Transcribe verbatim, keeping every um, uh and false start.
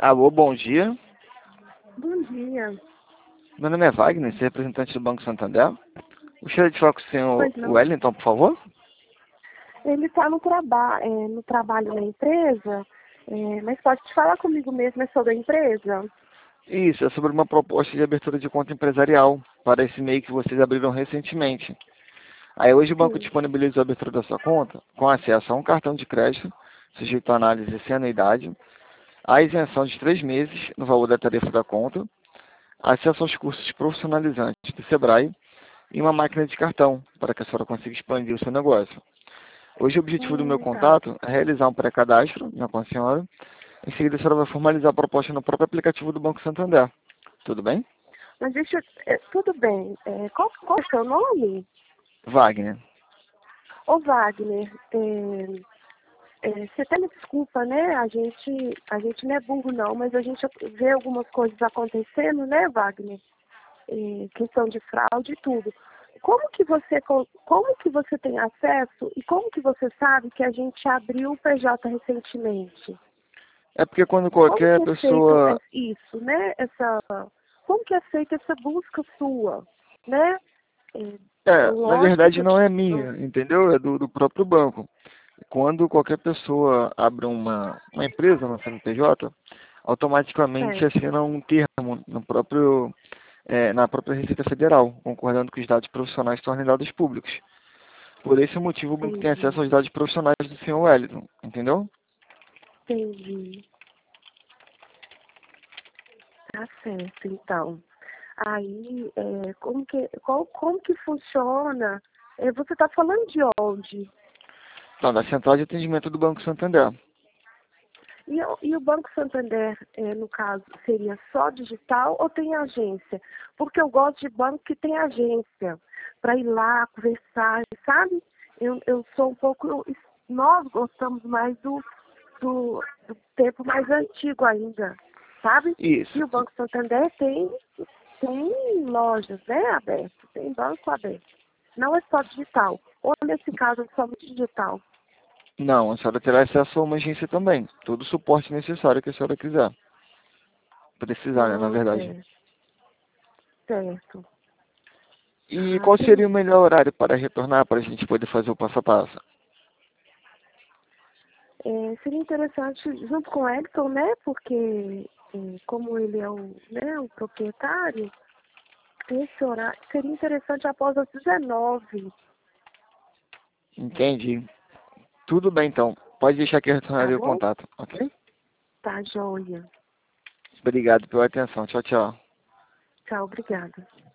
Alô, bom dia. Bom dia. Meu nome é Wagner, sou representante do Banco Santander. Gostaria de falar com o senhor Pois não. Wellington, por favor. Ele está no, traba é, no trabalho na empresa, é, mas pode te falar comigo mesmo, é sobre a empresa? Isso, é sobre uma proposta de abertura de conta empresarial para esse MEI que vocês abriram recentemente. Aí hoje o banco Sim. disponibiliza a abertura da sua conta com acesso a um cartão de crédito, sujeito à análise sem anuidade, a isenção de três meses no valor da tarifa da conta, acesso aos cursos profissionalizantes do Sebrae e uma máquina de cartão, para que a senhora consiga expandir o seu negócio. Hoje o objetivo do meu Hum, tá. contato é realizar um pré-cadastro né, com a senhora. Em seguida a senhora vai formalizar a proposta no próprio aplicativo do Banco Santander. Tudo bem? Mas deixa eu... é, tudo bem. É, qual, qual é o seu nome? Wagner. Ô, Wagner, é, é, você até me desculpa, né? A gente, a gente não é burro, não, mas a gente vê algumas coisas acontecendo, né, Wagner? É, questão de fraude e tudo. Como que você co- como que você tem acesso e como que você sabe que a gente abriu o P J recentemente? É porque quando Como qualquer que é feito pessoa... es- isso, né? Essa, como que é feita essa busca sua, né? É, É, na lógico verdade que não é eu, minha, entendeu? É do, do próprio banco. Quando qualquer pessoa abre uma, uma empresa no C N P J, automaticamente certo, assina um termo no próprio, é, na própria Receita Federal, concordando que os dados profissionais se tornem dados públicos. Por esse motivo, o banco tem acesso entendi, aos dados profissionais do senhor Wellington, entendeu? entendi. Tá certo, então. Aí, é, como que, qual, como que funciona? É, você está falando de onde? Então, da central de atendimento do Banco Santander. E, o- e o Banco Santander, eh, no caso, seria só digital ou tem agência? Porque eu gosto de banco que tem agência, para ir lá, conversar, sabe? Eu, eu sou um pouco. Nós gostamos mais do, do, do tempo mais antigo ainda, sabe? E Isso. o Banco Santander tem, tem lojas, né, abertas, tem banco aberto. Não é só digital. Ou nesse caso é só digital. Não, a senhora terá acesso a uma agência também. Todo o suporte necessário que a senhora quiser. Precisar, né, na Hum, verdade. certo, certo. E Ah, qual seria o entendi. melhor horário para retornar, para a gente poder fazer o passo a passo? É, seria interessante, junto com o Edson, né? Porque é, como ele é o, né, o proprietário, esse horário seria interessante após as dezenove, Entendi. Tudo bem, então. Pode deixar que eu tá retornarei o bom? contato, ok? Tá, joia. Obrigado pela atenção. Tchau, tchau. Tchau, obrigada.